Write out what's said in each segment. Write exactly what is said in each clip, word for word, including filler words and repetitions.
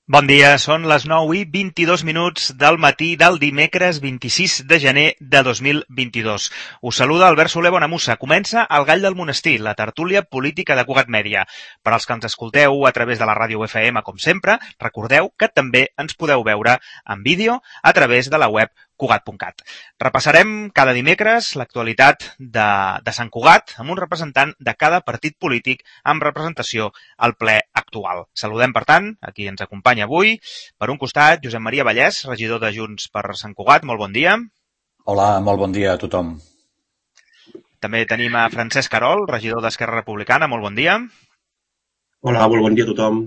Bon dia, són les nou i vint-i-dos minuts del matí del dimecres vint-i-sis de gener de dos mil vint-i-dos. Us saluda Albert Soler Bonamussa. Comença El Gall del Monestir, la tertúlia política de Cugat Mèdia. Per als que ens escolteu a través de la ràdio U F M, com sempre, recordeu que també ens podeu veure en vídeo a través de la web Cugat punt cat. Repassarem cada dimecres l'actualitat de, de Sant Cugat amb un representant de cada partit polític amb representació al ple actual. Saludem, per tant, a qui ens acompanya avui. Per un costat, Josep Maria Vallès, regidor de Junts per Sant Cugat. Molt bon dia. Hola, molt bon dia a tothom. També tenim a Francesc Carol, regidor d'Esquerra Republicana. Molt bon dia. Hola, molt bon dia a tothom.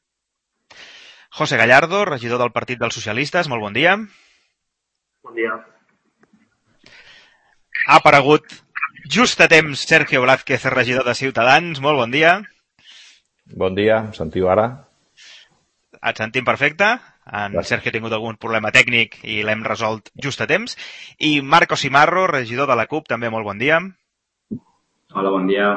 José Gallardo, regidor del Partit dels Socialistes. Molt bon dia. Bon dia. Ha aparegut just a temps Sergio Blázquez, regidor de Ciutadans. Molt bon dia. Bon dia, em sentiu ara? Et sentim perfecte. En Sergio ha tingut algun problema tècnic i l'hem resolt just a temps. I Marco Simarro, regidor de la CUP, també molt bon dia. Hola, bon dia.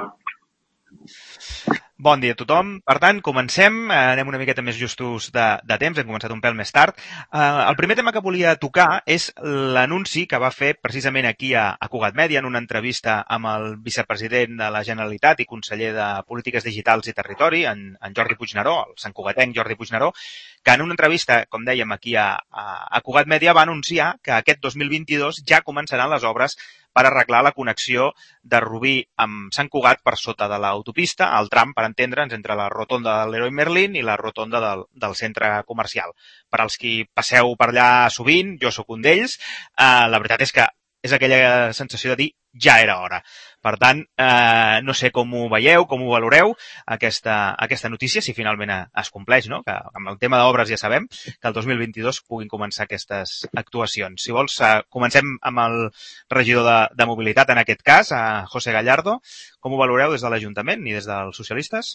Bon dia a tothom. Per tant, comencem. Anem una miqueta més justos de, de temps. Hem començat un pèl més tard. Uh, el primer tema que volia tocar és l'anunci que va fer precisament aquí a, a Cugat Mèdia en una entrevista amb el vicepresident de la Generalitat i conseller de Polítiques Digitals i Territori, en, en Jordi Puigneró, el santcugatenc Jordi Puigneró, que en una entrevista, com dèiem, aquí a, a, a Cugat Mèdia va anunciar que aquest dos mil vint-i-dos ja començaran les obres per arreglar la connexió de Rubí amb Sant Cugat per sota de l'autopista, el tram, per entendre'ns, entre la rotonda de l'Heroi Merlin i la rotonda del, del centre comercial. Per als qui passeu per allà sovint, jo sóc un d'ells, eh, la veritat és que és aquella sensació de dir ja era hora. Per tant, eh, no sé com ho veieu, com ho valoreu, aquesta, aquesta notícia, si finalment es compleix, no? Que amb el tema d'obres ja sabem que el dos mil vint-i-dos puguin començar aquestes actuacions. Si vols, eh, comencem amb el regidor de, de Mobilitat, en aquest cas, a José Gallardo. Com ho valoreu des de l'Ajuntament i des dels socialistes?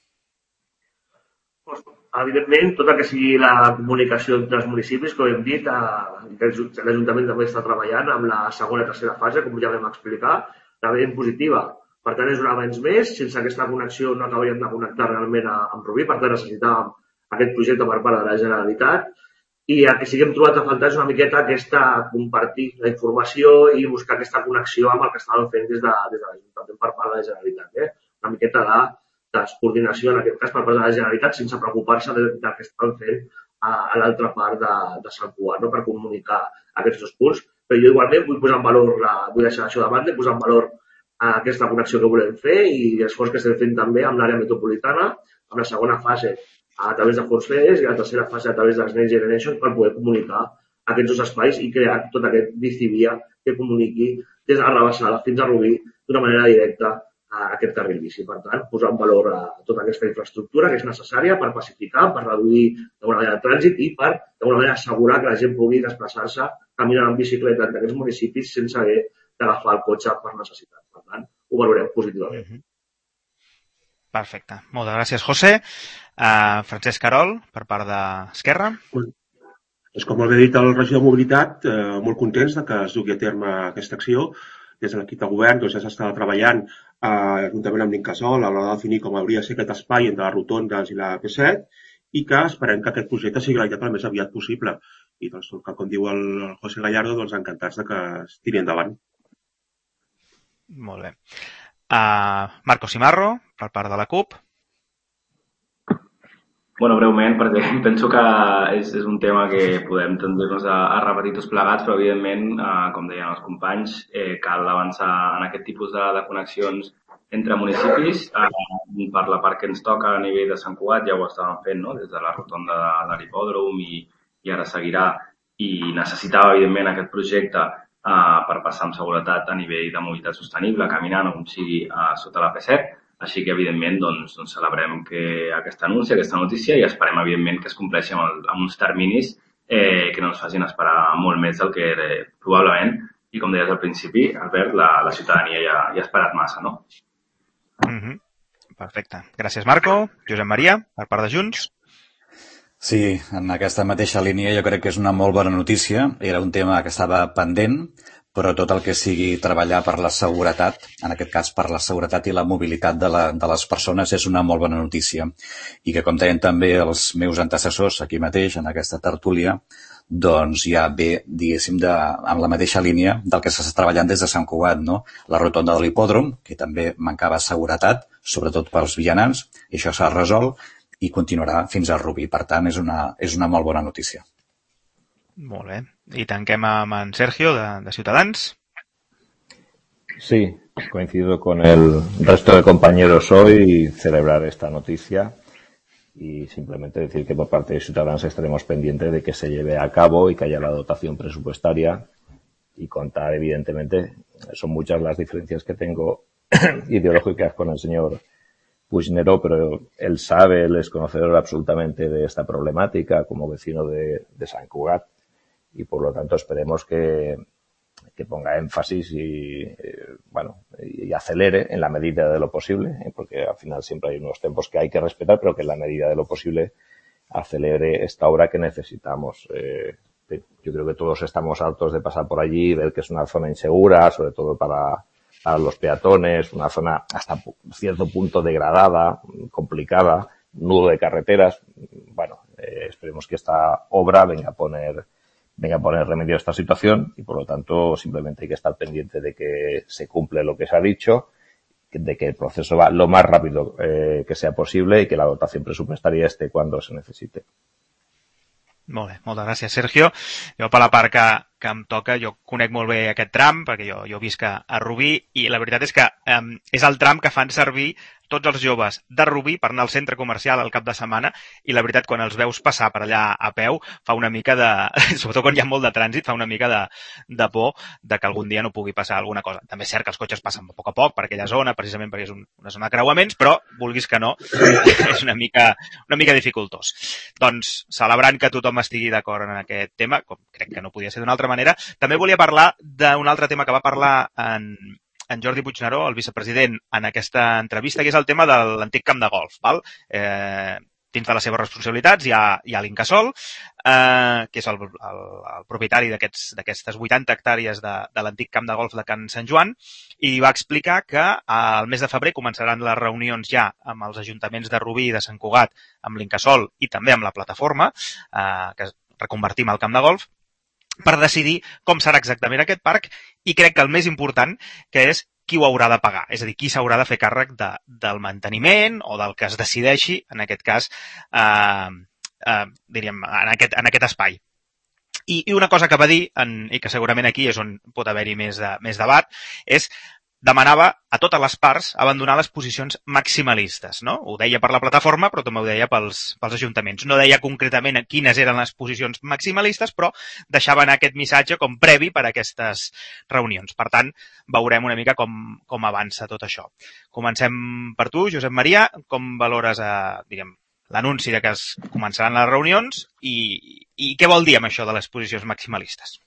Pues, evidentment, tota que sigui la comunicació entre els municipis, com hem dit, l'Ajuntament també està treballant amb la segona i tercera fase, com ja vam explicar, realment positiva. Per tant, és un avenç més. Sense aquesta connexió no acabaríem de connectar realment amb Rubí. Per tant, necessitàvem aquest projecte per part de la Generalitat. I el que sí que hem trobat a faltar és una miqueta aquesta compartir la informació i buscar aquesta connexió amb el que estàvem fent des de, des de l'Ajuntament per part de la Generalitat. Eh? Una miqueta de descoordinació, en aquest cas, per part de la Generalitat, sense preocupar-se del que estàvem fent a, a l'altra part de, de Sant Cugat, no? Per comunicar aquests dos punts. Però jo igualment vull posar en valor, la, vull deixar això de banda, posar en valor aquesta connexió que volem fer i l'esforç que estem fent també amb l'àrea metropolitana, amb la segona fase a través de Fons FEDES i la tercera fase a través dels Next Generation per poder comunicar aquests dos espais i crear tot aquest bicivia que comuniqui des de la Rabassada fins a Rubí d'una manera directa a aquest carril bici. Per tant, posar en valor a tota aquesta infraestructura que és necessària per pacificar, per reduir d'alguna manera el trànsit i per d'alguna manera assegurar que la gent pugui desplaçar-se caminant en bicicleta entre aquests municipis sense haver d'agafar el cotxe per necessitat. Per tant, ho valorem positivament. Mm-hmm. Perfecte. Moltes gràcies, José. Uh, Francesc Carol, per part d'Esquerra. Doncs com havia dit el regidor de Mobilitat, eh, molt contents de que es dugui a terme aquesta acció. Des de l'equip de govern doncs, ja s'està treballant eh, juntament amb l'Incasòl a l'hora de definir com hauria de ser aquest espai entre les rotondes i la P set i que esperem que aquest projecte sigui realitat el més aviat possible. I doncs, com diu el José Gallardo, doncs, encantats de que es tiri endavant. Molt bé. Uh, Marco Simarro, per part de la CUP. Bueno, breument, perquè penso que és, és un tema que podem tendir-nos a, a repetir tots plegats, però evidentment, eh, com deien els companys, eh, cal avançar en aquest tipus de, de connexions entre municipis. Eh, per la part que ens toca a nivell de Sant Cugat ja ho estàvem fent, no? Des de la rotonda de, de l'hipòdrom i, i ara seguirà. I necessitava, evidentment, aquest projecte eh, per passar amb seguretat a nivell de mobilitat sostenible, caminant on sigui eh, sota la P set. Així que, evidentment, doncs, doncs celebrem que aquesta anunci, aquesta notícia i esperem, evidentment, que es compleixi amb, el, amb uns terminis eh, que no ens facin esperar molt més del que eh, probablement, i com deies al principi, Albert, la, la ciutadania ja, ja ha esperat massa, no? Mm-hmm. Perfecte. Gràcies, Marco. Josep Maria, per part de Junts. Sí, en aquesta mateixa línia jo crec que és una molt bona notícia. Era un tema que estava pendent, però tot el que sigui treballar per la seguretat, en aquest cas per la seguretat i la mobilitat de, la, de les persones, és una molt bona notícia. I que, com deien també els meus antecessors aquí mateix, en aquesta tertúlia, doncs ja ve, diguéssim, de, amb la mateixa línia del que s'està treballant des de Sant Cugat, no? La rotonda de l'hipòdrom, que també mancava seguretat, sobretot pels vianants, i això s'ha resolt i continuarà fins a Rubí. Per tant, és una, és una molt bona notícia. Molt bé. I tanquem amb en Sergio, de, de Ciutadans. Sí, coincido con el resto de compañeros hoy y celebrar esta noticia y simplemente decir que por parte de Ciutadans estaremos pendientes de que se lleve a cabo y que haya la dotación presupuestaria y contar, evidentemente, son muchas las diferencias que tengo ideológicas con el señor Puigneró, pero él sabe, él es conocedor absolutamente de esta problemática como vecino de, de Sant Cugat y por lo tanto esperemos que, que ponga énfasis y, eh, bueno, y acelere en la medida de lo posible, ¿eh? Porque al final siempre hay unos tiempos que hay que respetar, pero que en la medida de lo posible acelere esta obra que necesitamos. Eh, yo creo que todos estamos hartos de pasar por allí y ver que es una zona insegura, sobre todo para, para los peatones, una zona hasta cierto punto degradada, complicada, nudo de carreteras. Bueno, eh, esperemos que esta obra venga a poner venga a poner remedio a esta situación y por lo tanto simplemente hay que estar pendiente de que se cumple lo que se ha dicho, de que el proceso va lo más rápido eh, que sea posible y que la dotación presupuestaria esté cuando se necesite. Molt bé, moltes gràcies, Sergio. Jo, per la part que, que em toca, jo conec molt bé aquest tram, perquè jo, jo visc a, a Rubí, i la veritat és que um, és el tram que fan servir tots els joves de Rubí per anar al centre comercial al cap de setmana, i la veritat, quan els veus passar per allà a peu, fa una mica de... sobretot quan hi ha molt de trànsit, fa una mica de, de por de que algun dia no pugui passar alguna cosa. També és cert que els cotxes passen a poc a poc per aquella zona, precisament perquè és un, una zona de creuaments, però, vulguis que no, és una mica, una mica dificultós. Doncs, celebrant que tothom estigui d'acord en aquest tema, com crec que no podia ser d'una altra manera, també volia parlar d'un altre tema que va parlar en... en Jordi Puigneró, el vicepresident, en aquesta entrevista, que és el tema de l'antic camp de golf. Val? Eh, dins de les seves responsabilitats hi ha, hi ha l'Incasòl, eh, que és el, el, el propietari d'aquestes vuitanta hectàrees de, de l'antic camp de golf de Can Sant Joan, i va explicar que al mes de febrer començaran les reunions ja amb els ajuntaments de Rubí i de Sant Cugat, amb l'Incasòl i també amb la plataforma, eh, que reconvertim al camp de golf, per decidir com serà exactament aquest parc, i crec que el més important, que és qui ho haurà de pagar, és a dir, qui s'haurà de fer càrrec de, del manteniment o del que es decideixi, en aquest cas, eh, eh, diríem, en aquest, en aquest espai. I, I una cosa que va dir, en, i que segurament aquí és on pot haver-hi més, de, més debat, és demanava a totes les parts abandonar les posicions maximalistes, no? Ho deia per la plataforma, però també ho deia pels, pels ajuntaments. No deia concretament quines eren les posicions maximalistes, però deixava anar aquest missatge com previ per a aquestes reunions. Per tant, veurem una mica com, com avança tot això. Comencem per tu, Josep Maria. Com valores a, diguem, l'anunci de que es començaran les reunions i, i què vol dir amb això de les posicions maximalistes?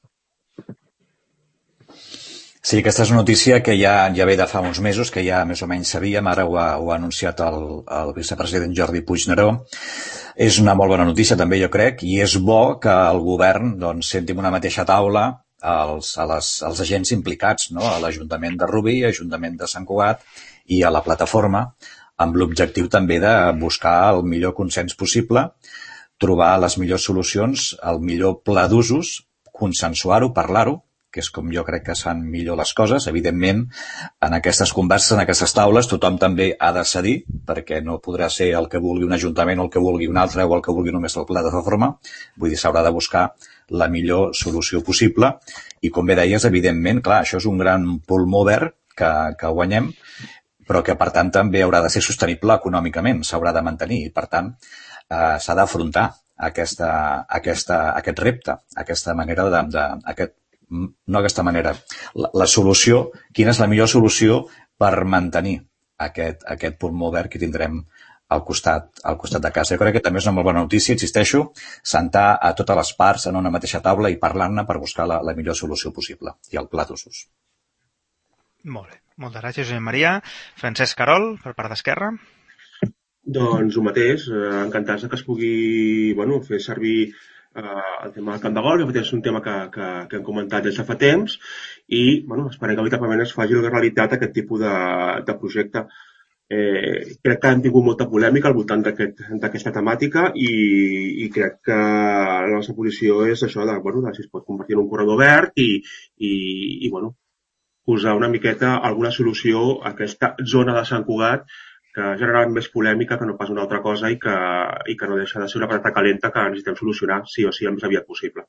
Sí, aquesta és una notícia que ja, ja ve de fa uns mesos, que ja més o menys sabíem, ara ho ha, ho ha anunciat el, el vicepresident Jordi Puigneró. És una molt bona notícia també, jo crec, i és bo que el govern doncs, senti en una mateixa taula els, a les, els agents implicats, no? A l'Ajuntament de Rubí, a l'Ajuntament de Sant Cugat i a la plataforma, amb l'objectiu també de buscar el millor consens possible, trobar les millors solucions, el millor pla d'usos, consensuar-ho, parlar-ho, que és com jo crec que es fan millor les coses. Evidentment, en aquestes converses, en aquestes taules, tothom també ha de cedir, perquè no podrà ser el que vulgui un ajuntament o el que vulgui un altre o el que vulgui només la plataforma. Vull dir, s'haurà de buscar la millor solució possible. I com bé deies, evidentment, clar, això és un gran pulmó verd que, que guanyem, però que, per tant, també haurà de ser sostenible econòmicament, s'haurà de mantenir. I, per tant, eh, s'ha d'afrontar aquesta, aquesta, aquest repte, aquesta manera de, de aquest no aquesta manera, la, la solució, quina és la millor solució per mantenir aquest, aquest pulmó verd que tindrem al costat, al costat de casa. Jo crec que també és una molt bona notícia, insisteixo, sentar a totes les parts en una mateixa taula i parlar-ne per buscar la, la millor solució possible i el pla d'usos. Molt bé, moltes gràcies, Josep Maria. Francesc Carol, per part d'Esquerra. Doncs el mateix, encantats que es pugui bueno, fer servir el tema del camp de golf, és un tema que, que, que hem comentat des de fa temps i bueno, esperem que veritablement es faci una realitat aquest tipus de, de projecte. Eh, crec que hem tingut molta polèmica al voltant d'aquesta aquest, temàtica i, i crec que la nostra posició és això de, bueno, de si es pot convertir en un corredor verd i, i, i bueno, posar una miqueta alguna solució a aquesta zona de Sant Cugat que ha generat més polèmica que no pas una altra cosa i que, i que no deixa de ser una patata calenta que necessitem solucionar sí o sí el més aviat possible.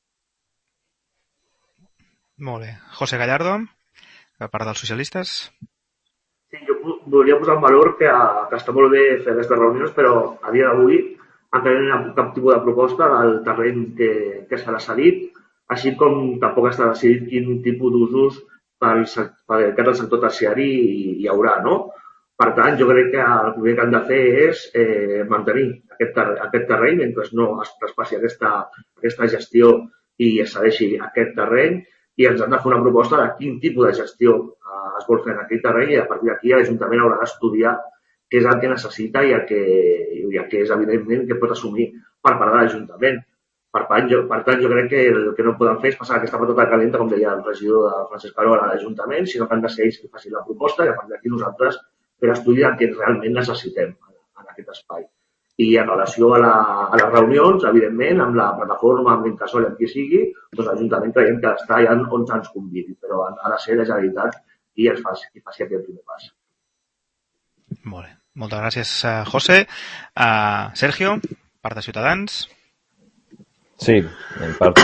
Molt bé. José Gallardo, per part dels socialistes. Sí, jo volia posar en valor que, que està molt bé fer aquestes reunions, però a dia d'avui encara no hi ha cap tipus de proposta del terreny que, que s'ha cedit, així com tampoc està decidit quin tipus d'usos pel, pel cas del sector terciari hi haurà, no? Per tant, jo crec que el primer que han de fer és eh, mantenir aquest, ter aquest terreny mentre no es traspassi aquesta, aquesta gestió i es cedeixi aquest terreny i ens han de fer una proposta de quin tipus de gestió eh, es vol fer en aquell terreny i a partir d'aquí l'Ajuntament haurà d'estudiar què és el que necessita i el que, i el que és evidentment que pot assumir per part de l'Ajuntament. Per tant, jo, per tant, jo crec que el que no poden fer és passar aquesta patata calenta, com deia el regidor de Francesc Carola a l'Ajuntament, sinó que han de ser ells que facin la proposta i a partir d'aquí nosaltres per estudiar el que realment necessitem en aquest espai. I en relació a, la, a les reunions, evidentment, amb la plataforma, amb l'Incasol i amb qui sigui, doncs l'Ajuntament creiem que està allà on ens convidi, però ha de ser la Generalitat qui ens faci, qui faci aquest primer pas. Molt bé. Moltes gràcies, José. Uh, Sergio, part de Ciutadans. Sí, en parte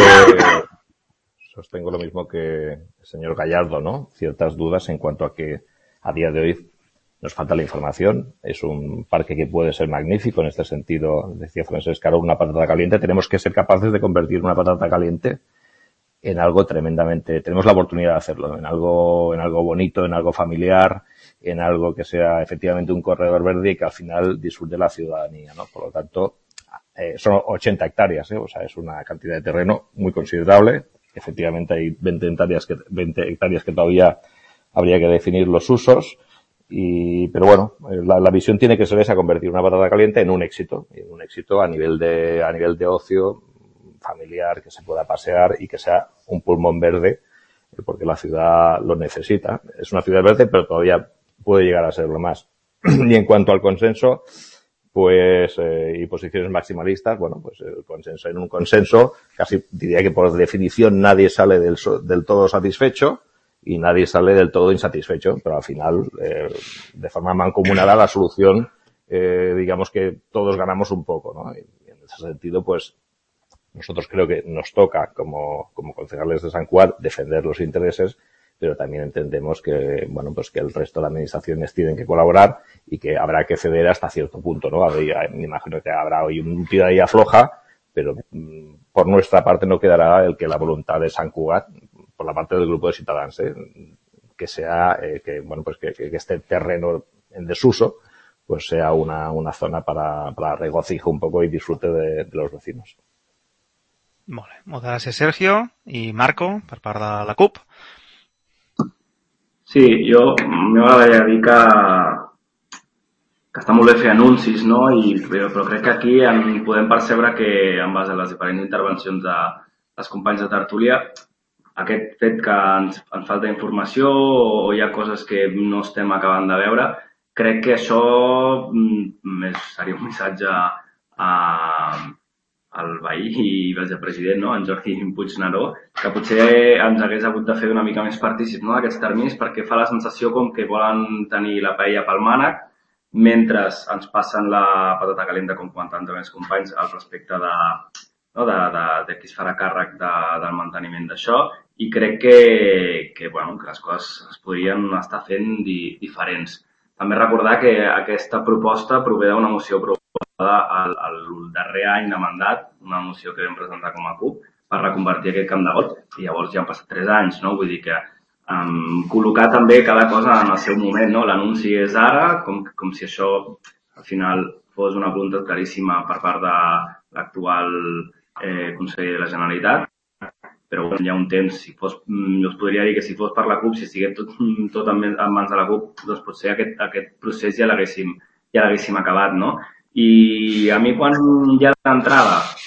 sostengo lo mismo que el señor Gallardo, ¿no? Ciertas dudas en cuanto a que a día de hoy nos falta la información. Es un parque que puede ser magnífico en este sentido, decía Francesc Carola, una patata caliente. Tenemos que ser capaces de convertir una patata caliente en algo tremendamente, tenemos la oportunidad de hacerlo, en algo, en algo bonito, en algo familiar, en algo que sea efectivamente un corredor verde y que al final disfrute la ciudadanía, ¿no? Por lo tanto, eh, son ochenta hectáreas, ¿eh? O sea, es una cantidad de terreno muy considerable. Efectivamente hay veinte hectáreas que, veinte hectáreas que todavía habría que definir los usos. Y, pero bueno, la, la visión tiene que ser esa, convertir una patata caliente en un éxito, en un éxito a nivel de, a nivel de ocio familiar, que se pueda pasear y que sea un pulmón verde, porque la ciudad lo necesita. Es una ciudad verde, pero todavía puede llegar a serlo más. Y en cuanto al consenso, pues, eh, y posiciones maximalistas, bueno, pues el consenso en un consenso, casi diría que por definición nadie sale del, del todo satisfecho, y nadie sale del todo insatisfecho, pero al final, eh, de forma mancomunada, la solución, eh, digamos que todos ganamos un poco, ¿no? Y en ese sentido, pues, nosotros creo que nos toca, como, como concejales de San Cugat, defender los intereses, pero también entendemos que, bueno, pues que el resto de las administraciones tienen que colaborar y que habrá que ceder hasta cierto punto, ¿no? Habría, me imagino que habrá hoy un tira y afloja, pero mmm, por nuestra parte no quedará el que la voluntad de San Cugat, por la parte del grupo de Ciutadans, ¿eh? que sea, eh, que, bueno, pues que, que este terreno en desuso, pues sea una, una zona para, para regocijo un poco y disfrute de, de los vecinos. Molt bé. Moltes gràcies, Sergio. I Marco, per part de la CUP. Sí, jo m'agradaria dir que, que està molt bé fer anuncis, no? I, però, però crec que aquí en podem percebre que, en base a les diferents intervencions de les companys de tertúlia, aquest fet que ens, ens falta informació o hi ha coses que no estem acabant de veure, crec que això més seria un missatge a, al veí i vicepresident, no? En Jordi Puigneró, que potser ens hagués hagut de fer una mica més partícips, no? D'aquests terminis, perquè fa la sensació com que volen tenir la paella pel mànec mentre ens passen la patata calenta, com comentaven també els companys, al respecte de, no? de, de, de qui es farà càrrec de, del manteniment d'això. I crec que, que, bueno, que les coses es podrien estar fent di, diferents. També recordar que aquesta proposta prové d'una moció aprovada al, al darrer any de mandat, una moció que vam presentar com a CUP, per reconvertir aquest camp de golf. I llavors ja han passat tres anys, no? Vull dir que um, col·locar també cada cosa en el seu moment, no? L'anunci és ara, com, com si això al final fos una voluntat claríssima per part de l'actual eh, conseller de la Generalitat. Però bueno, hi ha un temps, si fos, jo us podria dir que si fos per la CUP, si estigués tot, tot en mans de la CUP, doncs potser aquest, aquest procés ja l'haguéssim ja l'haguéssim acabat, no? I a mi quan ja d'entrada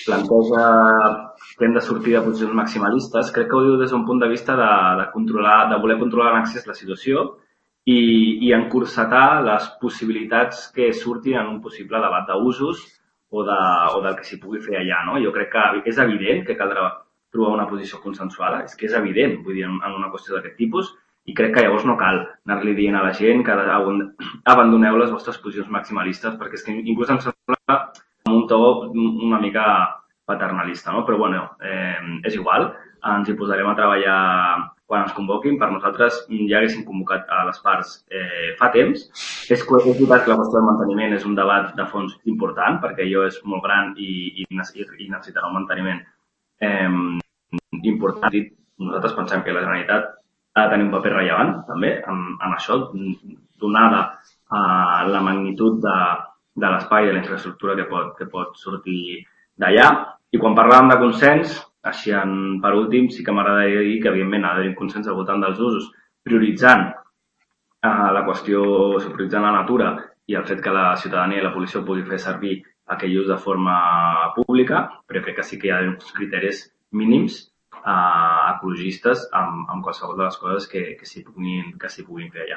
planteja que hem de sortir de posicions maximalistes, crec que ho diu des d'un punt de vista de, de, controlar, de voler controlar en excés la situació i, i encursetar les possibilitats que surtin en un possible debat d'usos o, de, o del que s'hi pugui fer allà. No? Jo crec que és evident que caldrà trobar una posició consensuada, és que és evident, vull dir, en, en una qüestió d'aquest tipus, i crec que llavors no cal anar-li dient a la gent que abandoneu les vostres posicions maximalistes, perquè és que inclús em sembla un to una mica paternalista, no? Però bueno, eh, és igual, ens hi posarem a treballar quan ens convoquin. Per nosaltres ja haguéssim convocat a les parts eh, fa temps. És, és veritat que la qüestió del manteniment és un debat de fons important, perquè allò és molt gran i, i, i necessitarà un manteniment eh, important. Nosaltres pensem que la Generalitat ha de tenir un paper rellevant també en, en això, donada eh, la magnitud de de l'espai, de la infraestructura que pot, que pot sortir d'allà. I quan parlàvem de consens, així en, per últim, sí que m'agradaria dir que, evidentment, ha d'haver un consens al voltant dels usos, prioritzant eh, la qüestió, prioritzant la natura i el fet que la ciutadania i la policia pugui fer servir aquell ús de forma pública, però crec que sí que hi ha uns criteris mínims eh, ecologistes amb, amb qualsevol de les coses que, que s'hi puguin, que s'hi puguin fer allà.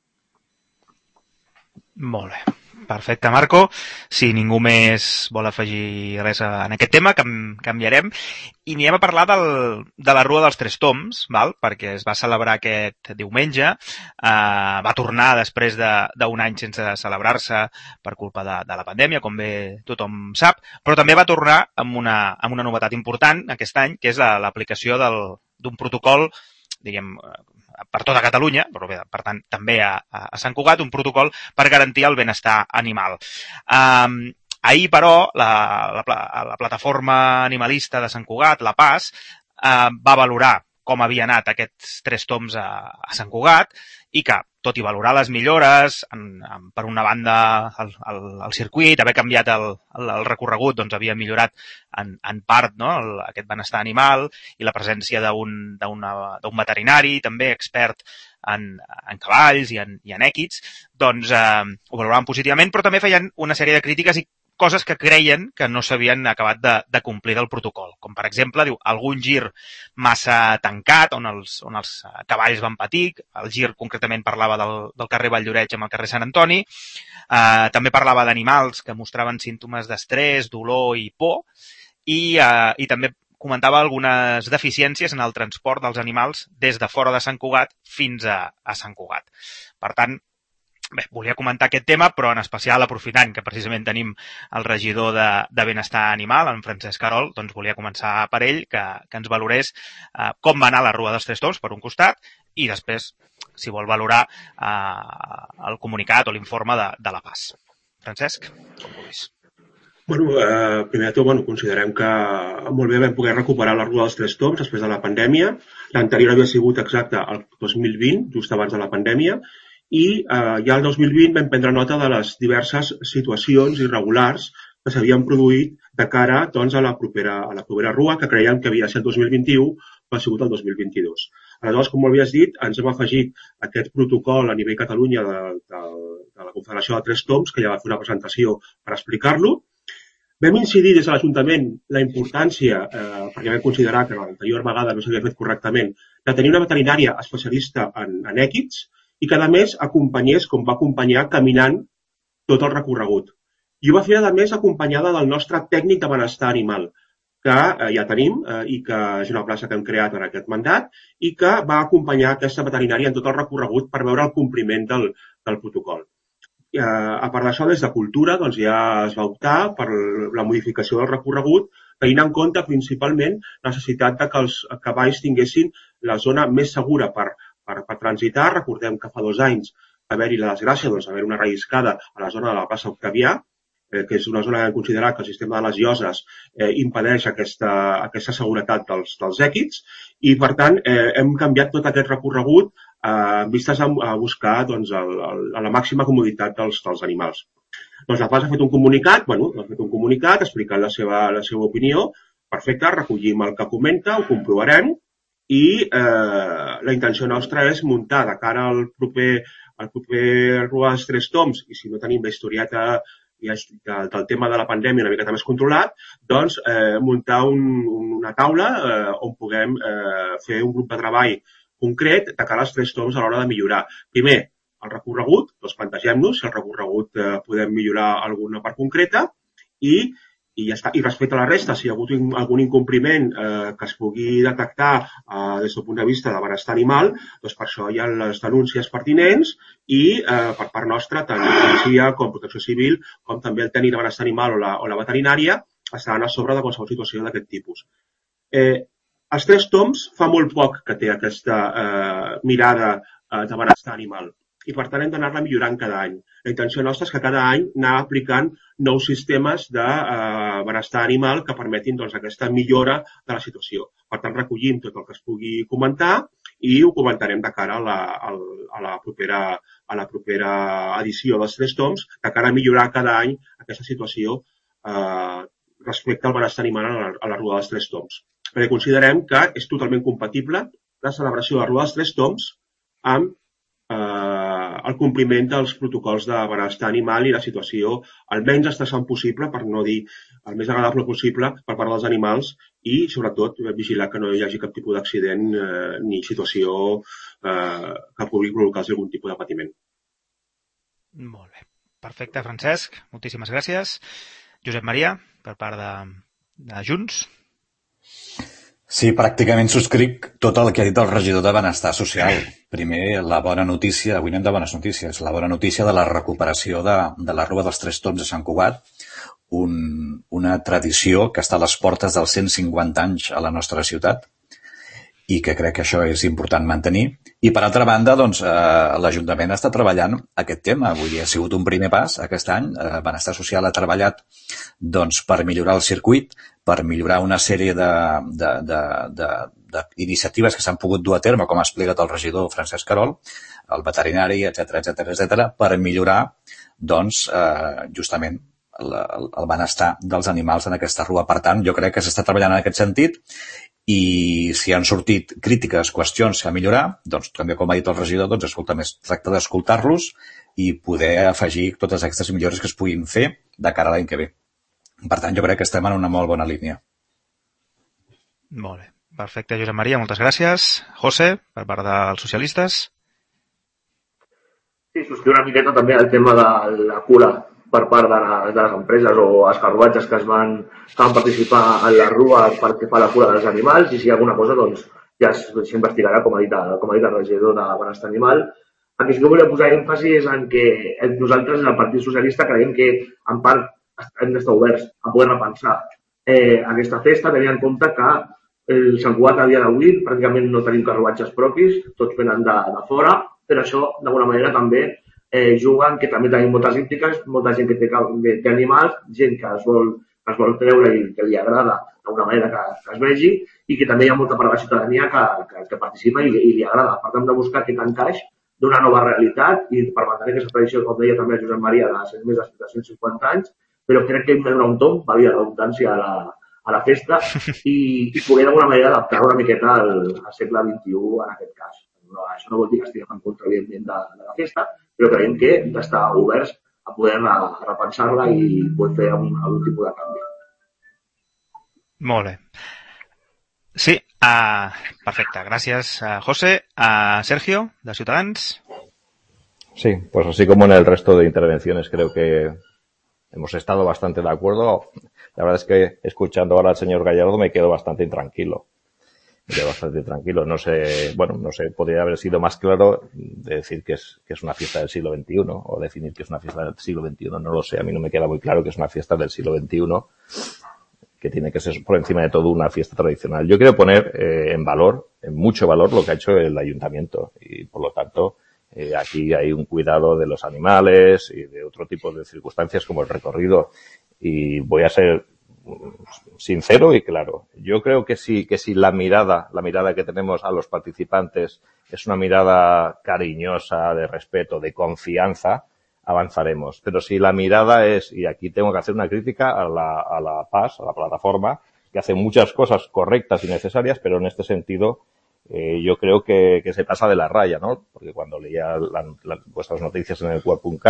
Molt bé. Perfecte, Marco. Si ningú més vol afegir res en aquest tema, canviarem. I anirem a parlar del, de la Rua dels Tres Tombs, val? Perquè es va celebrar aquest diumenge. Eh, va tornar després d'un any sense celebrar-se per culpa de, de la pandèmia, com bé tothom sap, però també va tornar amb una, amb una novetat important aquest any, que és l'aplicació d'un protocol, diguem, per tota Catalunya, però bé, per tant també a, a Sant Cugat, un protocol per garantir el benestar animal. Um, ahir, però, la, la, la plataforma animalista de Sant Cugat, la P A S, uh, va valorar com havia anat aquests tres tombs a, a Sant Cugat i que, tot i valorar les millores, en, en, per una banda el, el, el circuit, haver canviat el, el, el recorregut, doncs havia millorat en, en part, no?, el, aquest benestar animal i la presència d'un veterinari, també expert en, en cavalls i en, i en èquids, doncs eh, ho valoraven positivament, però també feien una sèrie de crítiques i coses que creien que no s'havien acabat de, de complir del protocol. Com, per exemple, diu, algun gir massa tancat, on els, on els cavalls van patir. El gir, concretament, parlava del, del carrer Valldoreix amb el carrer Sant Antoni. Eh, també parlava d'animals que mostraven símptomes d'estrès, dolor i por. I, eh, i també comentava algunes deficiències en el transport dels animals des de fora de Sant Cugat fins a, a Sant Cugat. Per tant, bé, volia comentar aquest tema, però en especial aprofitant que precisament tenim el regidor de, de Benestar Animal, en Francesc Carol, doncs volia començar per ell que, que ens valorés eh, com va anar la Rua dels Tres Tombs, per un costat, i després, si vol valorar, eh, el comunicat o l'informe de, de la P A S. Francesc, com vulguis. Bueno, eh, primer de tot, bueno, considerem que molt bé vam poder recuperar la Rua dels Tres Tombs després de la pandèmia. L'anterior havia sigut exacte el dos mil vint, just abans de la pandèmia, i eh, ja el dos mil vint vam prendre nota de les diverses situacions irregulars que s'havien produït de cara, doncs, a la propera, a la propera Rua, que creiem que havia de ser el dos mil vint-i-u, però ha sigut el dos mil vint-i-dos. Aleshores, com havies dit, ens hem afegit aquest protocol a nivell Catalunya de, de, de la Confederació de Tres Tombs, que ja va fer una presentació per explicar-lo. Vam incidir des de l'Ajuntament la importància, eh, perquè vam considerar que l'anterior vegada no s'havia fet correctament, de tenir una veterinària especialista en, en èquids i que, a més, acompanyés, com va acompanyar, caminant tot el recorregut. I ho va fer, a més, acompanyada del nostre tècnic de benestar animal, que eh, ja tenim eh, i que és una plaça que hem creat en aquest mandat i que va acompanyar aquesta veterinària en tot el recorregut per veure el compliment del, del protocol. Eh, a part d'això, des de Cultura, doncs, ja es va optar per la modificació del recorregut, tenint en compte principalment la necessitat de que els cavalls tinguessin la zona més segura per, per, per transitar. Recordem que fa dos anys va haver-hi la desgràcia doncs, haver una relliscada a la zona de la plaça Octavià, eh, que és una zona que hem considerat que el sistema de les lloses eh, impedeix aquesta, aquesta seguretat dels, dels èquids i, per tant, eh, hem canviat tot aquest recorregut eh, vistes a, a buscar doncs, el, el, la màxima comoditat dels, dels animals. Doncs la P A S ha fet un comunicat, bueno, ha fet un comunicat explicant la seva, la seva opinió. Perfecte, recollim el que comenta, ho comprovarem i eh, la intenció nostra és muntar de cara al proper, al proper Rua dels Tres Tombs, i si no tenim la historieta i del, del tema de la pandèmia una miqueta més controlat, doncs eh, muntar un, una taula eh, on puguem eh, fer un grup de treball concret de cara als tres toms a l'hora de millorar. Primer, el recorregut, doncs plantegem-nos si el recorregut eh, podem millorar alguna part concreta i, i ja està. I respecte a la resta, si hi ha hagut un, algun incompliment eh, que es pugui detectar eh, des del punt de vista de benestar animal, doncs per això hi ha les denúncies pertinents i eh, per part nostra, tant policia com protecció civil, com també el tècnic de benestar animal o la, o la veterinària, estaran a sobre de qualsevol situació d'aquest tipus. Eh, els tres toms fa molt poc que té aquesta eh, mirada eh, de benestar animal i per tant hem d'anar-la millorant cada any. La intenció nostra és que cada any anar aplicant nous sistemes de eh, benestar animal que permetin doncs, aquesta millora de la situació. Per tant, recollim tot el que es pugui comentar i ho comentarem de cara a la, a la, propera, a la propera edició dels tres toms, de cara a millorar cada any aquesta situació eh, respecte al benestar animal a la, a la Ruda dels Tres Toms. Perquè considerem que és totalment compatible la celebració de la Ruda dels Tres Toms amb eh, el compliment dels protocols de benestar animal i la situació el menys estressant possible, per no dir el més agradable possible, per part dels animals i, sobretot, vigilar que no hi hagi cap tipus d'accident eh, ni situació eh, que pugui provocar algun tipus de patiment. Molt bé. Perfecte, Francesc. Moltíssimes gràcies. Josep Maria, per part de, de Junts. Sí, pràcticament subscric tot el que ha dit el regidor de Benestar Social. Primer, la bona notícia, avui anem de bones notícies, la bona notícia de la recuperació de, de la Rua dels Tres Toms de Sant Cugat, un, una tradició que està a les portes dels cent cinquanta anys a la nostra ciutat i que crec que això és important mantenir. I, per altra banda, doncs, eh, l'Ajuntament està treballant aquest tema. Vull dir, ha sigut un primer pas aquest any. Eh, Benestar Social ha treballat doncs, per millorar el circuit, per millorar una sèrie d'iniciatives que s'han pogut dur a terme, com ha explicat el regidor Francesc Carol, el veterinari, etcètera, etcètera, etcètera, per millorar doncs, eh, justament el, el benestar dels animals en aquesta rua. Per tant, jo crec que s'està treballant en aquest sentit i si han sortit crítiques, qüestions a millorar, doncs també com ha dit el regidor, doncs escolta, més tracta d'escoltar-los i poder afegir totes aquestes millores que es puguin fer de cara a l'any que ve. Per tant, jo crec que estem en una molt bona línia. Molt bé. Perfecte, Josep Maria, moltes gràcies. José, per part dels socialistes. Sí, subscriure una miqueta també el tema de la cura per part de, la, de les empreses o els carruatges que es van, que van participar en la rua perquè fa la cura dels animals i si hi ha alguna cosa doncs ja s'investigarà, com ha dit, com ha dit el regidor de Benestar Animal. Aquí sí que volia posar èmfasi és en que nosaltres, el Partit Socialista, creiem que en part hem d'estar oberts a poder repensar eh, aquesta festa, tenint en compte que el Sant Cugat a dia d'avui pràcticament no tenim carruatges propis, tots venen de, de fora, però això d'alguna manera també eh, juguen, que també tenim moltes hípiques, molta gent que té, que té animals, gent que es vol, que es vol treure i que li agrada d'alguna manera que, que es vegi i que també hi ha molta part de la ciutadania que, que, que participa i, i li agrada. Per tant, hem de buscar aquest encaix d'una nova realitat i per mantenir aquesta tradició, com deia també Josep Maria, de més de cent cinquanta anys, però crec que hem de donar un tomb, valgui la redundància, a la, a la festa i, i poder d'alguna manera adaptar una miqueta al, al segle vint-i-u en aquest cas. No, això no vol dir que estiguem en contra, evidentment, de, de la festa, però creiem que hem d'estar oberts a poder repensar-la i poder fer algun, algun tipus de canvi. Molt bé. Sí, uh, perfecte. Gràcies, uh, José. Uh, Sergio, de Ciutadans. Sí, pues así como en el resto de intervenciones creo que hemos estado bastante de acuerdo. La verdad es que escuchando ahora al señor Gallardo me quedo bastante intranquilo. Me quedo bastante tranquilo. No sé, bueno, no sé, podría haber sido más claro de decir que es, que es una fiesta del siglo veintiuno o definir que es una fiesta del siglo veintiuno. No lo sé, a mí no me queda muy claro que es una fiesta del siglo veintiuno, que tiene que ser por encima de todo una fiesta tradicional. Yo quiero poner eh, en valor, en mucho valor, lo que ha hecho el ayuntamiento y por lo tanto eh, aquí hay un cuidado de los animales y de otro tipo de circunstancias como el recorrido y voy a ser sincero y claro. Yo creo que sí, que si la mirada, la mirada que tenemos a los participantes es una mirada cariñosa, de respeto, de confianza, avanzaremos. Pero si la mirada es, y aquí tengo que hacer una crítica a la, a la P A S, a la plataforma, que hace muchas cosas correctas y necesarias, pero en este sentido eh, yo creo que, que se pasa de la raya, ¿no? Porque cuando leía la, la, vuestras noticias en el web punto cat,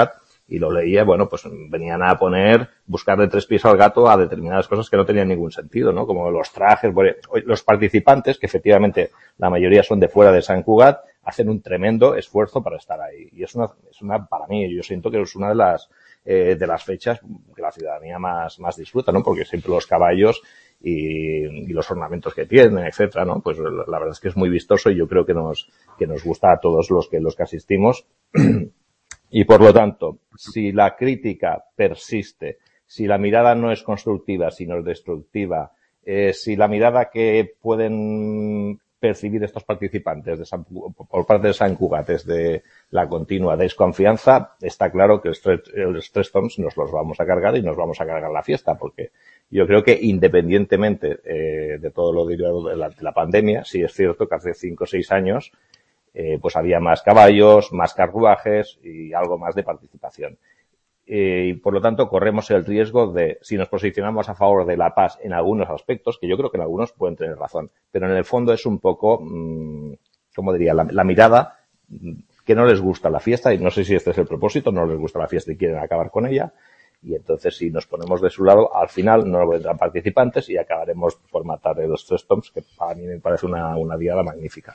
y lo leía, bueno, pues venían a poner, buscarle tres pies al gato a determinadas cosas que no tenían ningún sentido, ¿no? Como los trajes, los participantes, que efectivamente la mayoría son de fuera de Sant Cugat, hacen un tremendo esfuerzo para estar ahí. Y es una, es una, para mí, yo siento que es una de las, eh, de las fechas que la ciudadanía más, más disfruta, ¿no? Porque siempre los caballos y, y los ornamentos que tienen, etcétera, ¿no? Pues la, la verdad es que es muy vistoso y yo creo que nos, que nos gusta a todos los que, los que asistimos. Y por lo tanto, si la crítica persiste, si la mirada no es constructiva, sino es destructiva, eh, si la mirada que pueden percibir estos participantes de San, por parte de Sant Cugat es de la continua desconfianza, está claro que los tres toms nos los vamos a cargar y nos vamos a cargar la fiesta, porque yo creo que independientemente eh, de todo lo derivado de la, de la pandemia, sí es cierto que hace cinco o seis años Eh, pues había más caballos, más carruajes y algo más de participación. Eh, y por lo tanto corremos el riesgo de, si nos posicionamos a favor de la paz en algunos aspectos, que yo creo que en algunos pueden tener razón, pero en el fondo es un poco, mmm, ¿cómo diría? La, la mirada que no les gusta la fiesta, y no sé si este es el propósito, no les gusta la fiesta y quieren acabar con ella, y entonces si nos ponemos de su lado, al final no vendrán participantes y acabaremos por matar los tres toms, que para mí me parece una, una diada magnífica.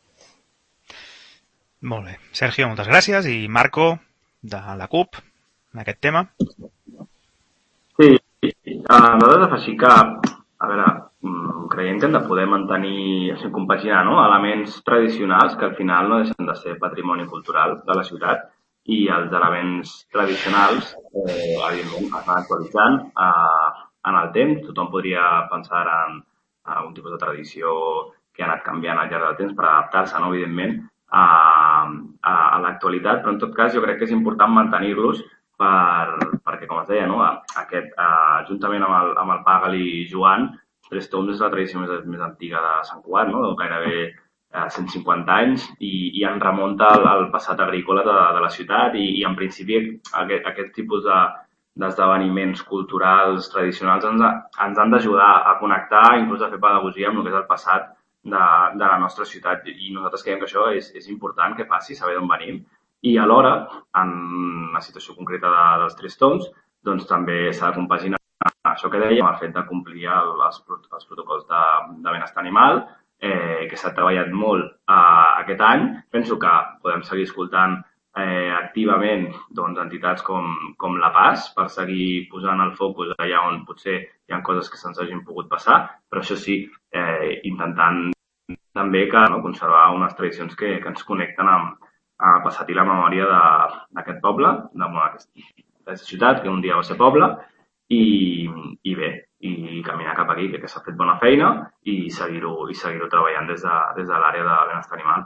Molt bé. Sergio, moltes gràcies. I Marco, de la CUP, en aquest tema. Sí, uh, nosaltres afegir que, a veure, creiem que hem de poder mantenir, o compaginar, no?, elements tradicionals que al final no deixen de ser patrimoni cultural de la ciutat i els elements tradicionals, eh, evidentment, es van actualitzant eh, en el temps. Tothom podria pensar en, en algun tipus de tradició que ha anat canviant al llarg del temps per adaptar-se, no?, evidentment, a, a, a l'actualitat, però en tot cas jo crec que és important mantenir-los per, perquè, com es deia, no? Aquest, uh, juntament amb el, amb el Pàgal i Joan, Tres Toms és la tradició més, més antiga de Sant Cugat, no? Gairebé uh, cent cinquanta anys i, i en remunta al, al passat agrícola de, de la ciutat i, i en principi aquest, aquest tipus de, d'esdeveniments culturals tradicionals ens, ens han d'ajudar a connectar, inclús a fer pedagogia amb el que és el passat de, de la nostra ciutat, i nosaltres creiem que això és, és important que passi, saber d'on venim, i alhora, en la situació concreta de, dels Tres Toms, doncs també s'ha de compaginar això que dèiem, el fet de complir el, els, els protocols de, de benestar animal, eh, que s'ha treballat molt eh, aquest any. Penso que podem seguir escoltant eh, activament doncs, entitats com, com La Paz per seguir posant el focus allà on potser hi ha coses que se'ns hagin pogut passar, però això sí, eh, intentant també que no, conservar unes tradicions que, que ens connecten amb, a passat i la memòria d'aquest poble, d'aquesta ciutat, que un dia va ser poble, i, i bé, i caminar cap aquí, que s'ha fet bona feina, i seguir-ho i seguir-ho treballant des de, des de l'àrea de benestar animal.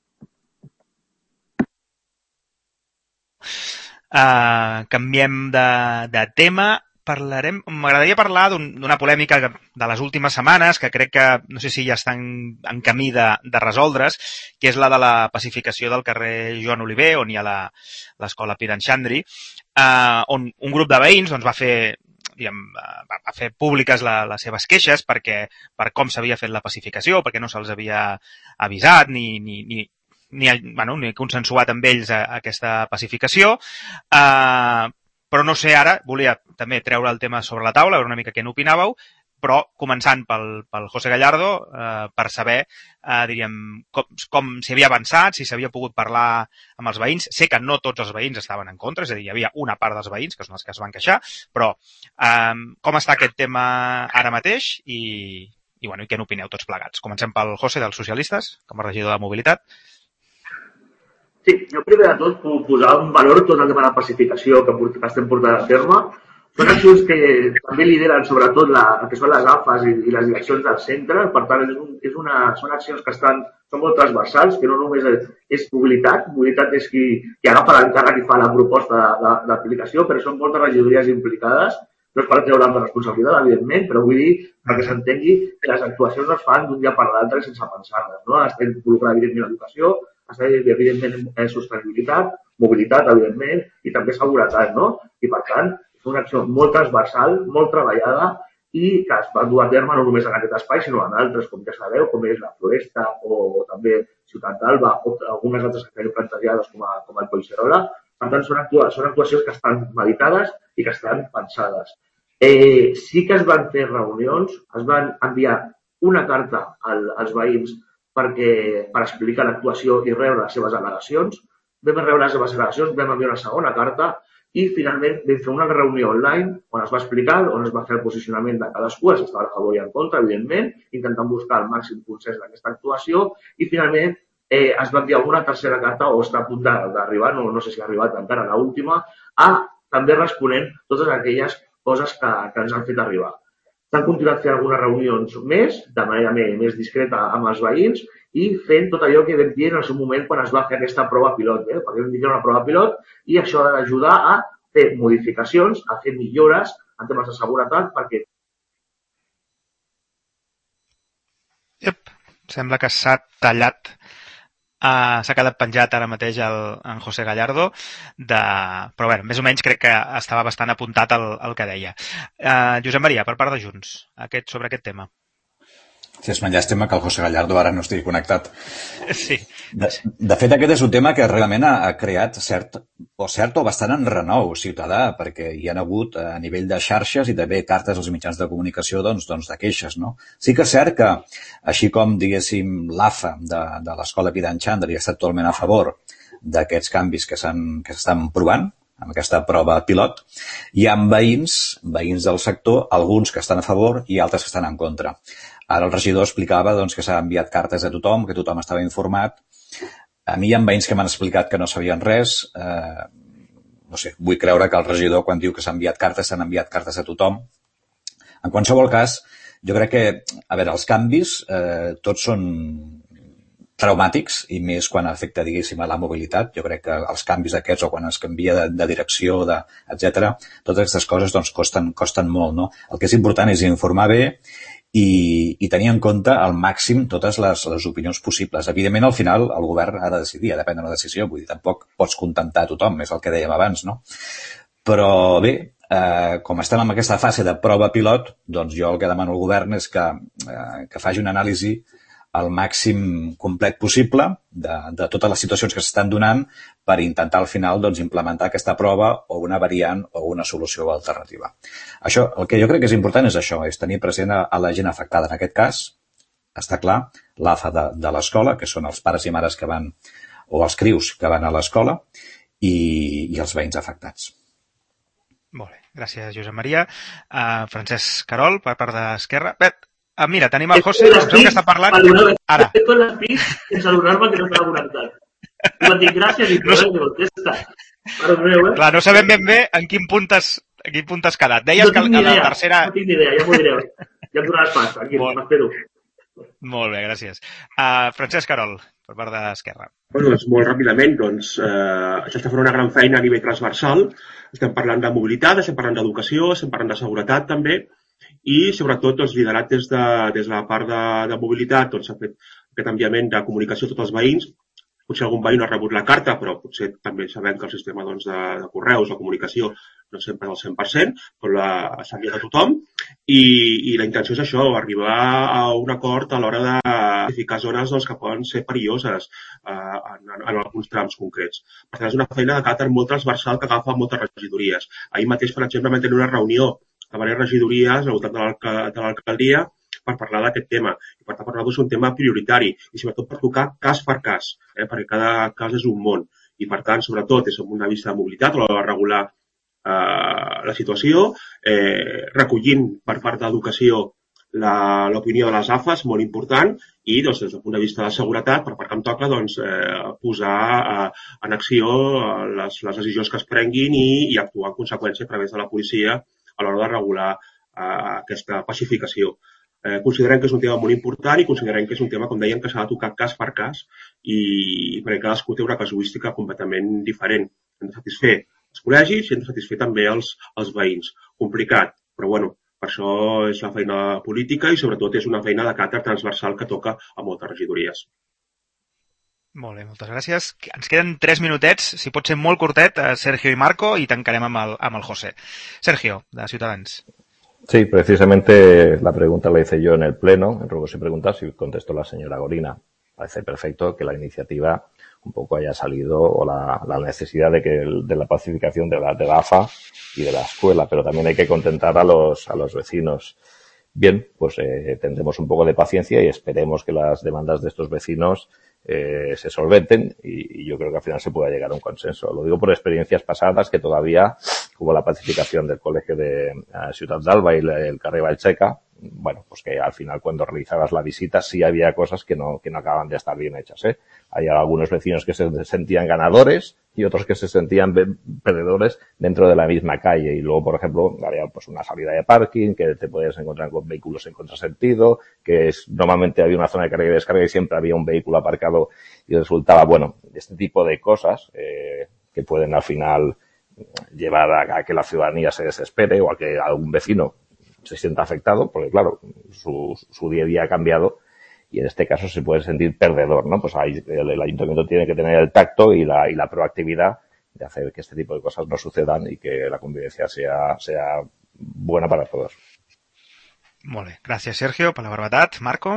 Uh, canviem de, de tema. Parlarem, m'agradaria parlar d'una polèmica de les últimes setmanes que crec que, no sé si ja està en, en camí de, de resoldre's, que és la de la pacificació del carrer Joan Oliver, on hi ha l'escola Piran Xandri, eh, on un grup de veïns doncs, va fer diguem, va fer públiques la, les seves queixes perquè, per com s'havia fet la pacificació, perquè no se'ls havia avisat ni, ni, ni, ni, bueno, ni consensuat amb ells a, a aquesta pacificació. Eh, Però no sé, ara volia també treure el tema sobre la taula, veure una mica què n'opinàveu, però començant pel, pel José Gallardo, eh, per saber, eh, diríem, com, com s'hi havia avançat, si s'havia pogut parlar amb els veïns. Sé que no tots els veïns estaven en contra, és a dir, hi havia una part dels veïns, que són els que es van queixar, però eh, com està aquest tema ara mateix i, i, bueno, i què n'opineu tots plegats? Comencem pel José, dels socialistes, com a regidor de mobilitat. Sí, jo primer de tot puc posar en valor tot el tema de pacificació que, que estem portant a terme. Són accions que també lideren sobretot la, el que són les A F A S i, i les direccions del centre. Per tant, és un, és una, són accions que estan, són molt transversals, que no només és, és mobilitat. Mobilitat és qui, qui agafa l'encàrrec i fa la proposta d'aplicació, però són moltes regidories implicades. No és per treure'm la responsabilitat, evidentment, però vull dir, perquè s'entengui que les actuacions es fan d'un dia per l'altre sense pensar-les. No? Estem involucrant, evidentment, l'educació, està, evidentment, sostenibilitat, mobilitat, evidentment, i també seguretat, no? I, per tant, és una acció molt transversal, molt treballada i que es va dur a terme no només en aquest espai, sinó en altres, com ja sabeu, com és la Floresta o també Ciutat d'Alba o algunes altres que tenim plantejades com, a, com el Collserola, Per tant, són, actua són actuacions que estan meditades i que estan pensades. Eh, sí que es van fer reunions, es van enviar una carta al, als veïns perquè, per explicar l'actuació i rebre les seves al·legacions. Vam rebre les seves al·legacions, vam enviar una segona carta i finalment vam fer una reunió online on es va explicar, on es va fer el posicionament de cadascú, si estava a favor i en contra, evidentment, intentant buscar el màxim consens d'aquesta actuació i finalment eh, es va enviar una tercera carta o està a punt d'arribar, no, no sé si ha arribat encara l'última, a també responent totes aquelles coses que, que ens han fet arribar. S'han continuat fent algunes reunions més, de manera més, més discreta amb els veïns i fent tot allò que vam dir en el seu moment quan es va fer aquesta prova pilot, eh? perquè vam dir que era una prova pilot i això ha d'ajudar a fer modificacions, a fer millores en temes de seguretat perquè... Yep. Sembla que s'ha tallat, uh, s'ha quedat penjat ara mateix el, en José Gallardo, de... però bé, més o menys crec que estava bastant apuntat el, el que deia. Uh, Josep Maria, per part de Junts, aquest, sobre aquest tema. Sí, és una llàstima que el José Gallardo ara no estigui connectat. Sí. De, de fet, aquest és un tema que realment ha, ha creat cert o cert o bastant enrenou ciutadà, perquè hi ha hagut a nivell de xarxes i també cartes als mitjans de comunicació doncs, doncs de queixes, no? Sí que és cert que, així com, diguéssim, l'A F A de, de l'Escola Pidan Xandri està totalment a favor d'aquests canvis que s'estan provant, amb aquesta prova pilot, hi ha veïns, veïns del sector, alguns que estan a favor i altres que estan en contra. Ara el regidor explicava doncs, que s'ha enviat cartes a tothom, que tothom estava informat. A mi hi ha veïns que m'han explicat que no sabien res. Eh, no sé, vull creure que el regidor, quan diu que s'ha enviat cartes, s'han enviat cartes a tothom. En qualsevol cas, jo crec que, a veure, els canvis eh, tots són traumàtics i més quan afecta, diguéssim, a la mobilitat. Jo crec que els canvis aquests o quan es canvia de, de direcció, de, etcètera, totes aquestes coses doncs, costen, costen molt, no? El que és important és informar bé i, i tenir en compte al màxim totes les, les opinions possibles. Evidentment, al final, el govern ha de decidir, ha de prendre una decisió, vull dir, tampoc pots contentar a tothom, és el que dèiem abans, no? Però bé, eh, com estem en aquesta fase de prova pilot, doncs jo el que demano al govern és que, eh, que faci una anàlisi al màxim complet possible de, de totes les situacions que s'estan donant per intentar al final doncs, implementar aquesta prova o una variant o una solució alternativa. Això, el que jo crec que és important és això, és tenir present a, a la gent afectada. En aquest cas, està clar, l'A F A de, de l'escola, que són els pares i mares que van, o els crius que van a l'escola, i, i els veïns afectats. Molt bé, gràcies Josep Maria. Uh, Francesc Carol, per part d'Esquerra. Bé, Ah, mira, tenim el José, que que està parlant. Ara. Esto es l'espí sense adonar-me que no estava connectat. I van dir gràcies i no sé què contesta. Perdoneu, eh? Clar, no sabem ben bé en quin punt has, en quin punt has quedat. Deies no que a la tercera... No tinc ni idea, ja m'ho direu. Ja em donaràs pas, aquí, m'espero. Molt bé, gràcies. Uh, Francesc Carol, per part d'Esquerra. Bueno, doncs molt ràpidament, doncs, eh, això està fent una gran feina a nivell transversal. Estem parlant de mobilitat, estem parlant d'educació, estem parlant de seguretat també. I, sobretot, doncs, liderat des de, des de la part de, de mobilitat, doncs, s'ha fet aquest enviament de comunicació a tots els veïns. Potser algun veí no ha rebut la carta, però potser també sabem que el sistema doncs, de, de correus, de comunicació, no sempre és al cent per cent, però s'ha enviat a tothom. I, I la intenció és això, arribar a un acord a l'hora d'identificar zones doncs, que poden ser perilloses eh, en, en, en alguns trams concrets. Per tant, és una feina de càrter molt transversal que agafa moltes regidories. Ahir mateix, per exemple, vam tenir una reunió de diverses regidories al voltant de l'alcaldia per parlar d'aquest tema. I per tant, per nosaltres és un tema prioritari i sobretot per tocar cas per cas, eh, perquè cada cas és un món. I per tant, sobretot, des d'un punt de vista de mobilitat, a l'hora de regular eh, la situació, eh, recollint per part d'educació l'opinió de les A F As, molt important, i doncs, des del punt de vista de seguretat, per part que em toca, doncs, eh, posar eh, en acció les, les decisions que es prenguin i, i actuar en conseqüència a través de la policia a l'hora de regular eh, aquesta pacificació. Eh, considerem que és un tema molt important i considerem que és un tema, com dèiem, que s'ha de tocar cas per cas i perquè cadascú té una casuística completament diferent. Hem de satisfer els col·legis i hem de satisfer també els, els veïns. Complicat, però bueno, per això és la feina política i sobretot és una feina de càrter transversal que toca a moltes regidories. Molt bé, moltes gràcies. Ens queden tres minutets, si pot ser molt curtet, Sergio i Marco, i tancarem amb el, amb el José. Sergio, de Ciutadans. Sí, precisamente la pregunta la hice yo en el Pleno. Luego se pregunta si contestó la señora Gorina. parece perfecto que la iniciativa un poco haya salido, o la, la necesidad de que el, de la pacificación de la, de la A F A y de la escuela, pero también hay que contentar a los, a los vecinos. Bien, pues eh, tendremos un poco de paciencia y esperemos que las demandas de estos vecinos eh, se solventen y, y yo creo que al final se pueda llegar a un consenso. Lo digo por experiencias pasadas que todavía, como la pacificación del colegio de uh, Ciutat d'Alba y el, el carrer Vallseca, bueno, pues que al final cuando realizabas la visita sí había cosas que no, que no acaban de estar bien hechas, ¿eh? Hay algunos vecinos que se sentían ganadores y otros que se sentían perdedores dentro de la misma calle. Y luego, por ejemplo, había pues una salida de parking, que te podías encontrar con vehículos en contrasentido, que es, normalmente había una zona de carga y descarga y siempre había un vehículo aparcado y resultaba, bueno, este tipo de cosas eh, que pueden al final llevar a, a que la ciudadanía se desespere o a que algún vecino se sienta afectado, porque claro, su, su día a día ha cambiado y en este caso se puede sentir perdedor, ¿no? Pues ahí el, el ayuntamiento tiene que tener el tacto y la, y la proactividad de hacer que este tipo de cosas no sucedan y que la convivencia sea, sea buena para todos. Molt bé. Gràcies, Sergio, per la brevetat. Marco?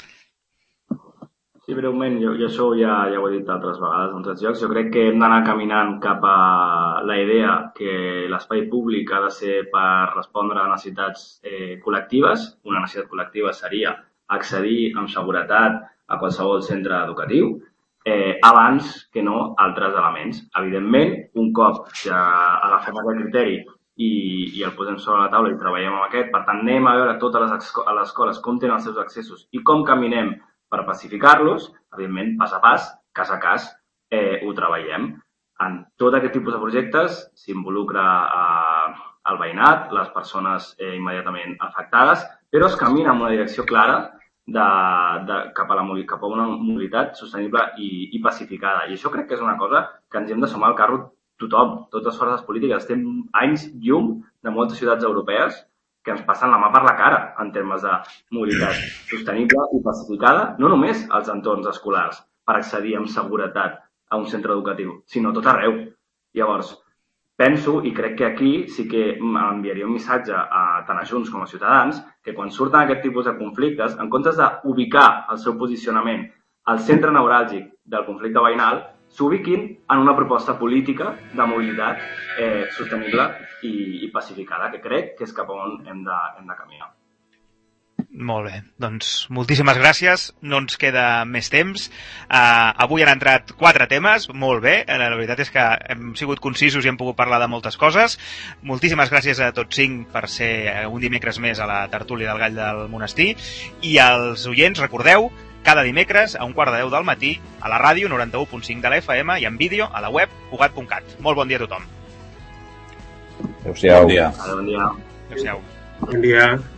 Sí, breument, jo, jo això ja, ja ho he dit altres vegades en altres llocs. Jo crec que hem d'anar caminant cap a la idea que l'espai públic ha de ser per respondre a necessitats eh, col·lectives. Una necessitat col·lectiva seria accedir amb seguretat a qualsevol centre educatiu, eh, abans que no altres elements. Evidentment, un cop ja agafem aquest criteri i, i el posem sobre la taula i treballem amb aquest, per tant, anem a veure totes les, a les escoles com tenen els seus accessos i com caminem per pacificar-los, evidentment, pas a pas, cas a cas, eh, ho treballem. En tot aquest tipus de projectes s'involucra eh, el veïnat, les persones eh, immediatament afectades, però es camina en una direcció clara de, de, cap, a la, cap a una mobilitat sostenible i, i pacificada. I això crec que és una cosa que ens hem de sumar al carro tothom, totes les forces polítiques. Estem anys llum de moltes ciutats europees que ens passen la mà per la cara en termes de mobilitat sostenible i pacificada, no només als entorns escolars per accedir amb seguretat a un centre educatiu, sinó tot arreu. Llavors, penso i crec que aquí sí que enviaria un missatge a tant a Junts com a Ciutadans que quan surten aquest tipus de conflictes, en comptes d'ubicar el seu posicionament al centre neuràlgic del conflicte veïnal, s'ubiquin en una proposta política de mobilitat eh, sostenible i, i pacificada, que crec que és cap on hem de, hem de caminar. Molt bé, doncs moltíssimes gràcies, no ens queda més temps. Uh, avui han entrat quatre temes, molt bé, la veritat és que hem sigut concisos i hem pogut parlar de moltes coses. Moltíssimes gràcies a tots cinc per ser un dimecres més a la tertúlia del Gall del Monestir i als oients, recordeu, cada dimecres a un quart de deu del matí a la ràdio noranta-u punt cinc de la F M i en vídeo a la web cugat punt cat. Molt bon dia a tothom. Adéu-siau. Bon dia. Bon dia. Adéu-siau. Bon dia.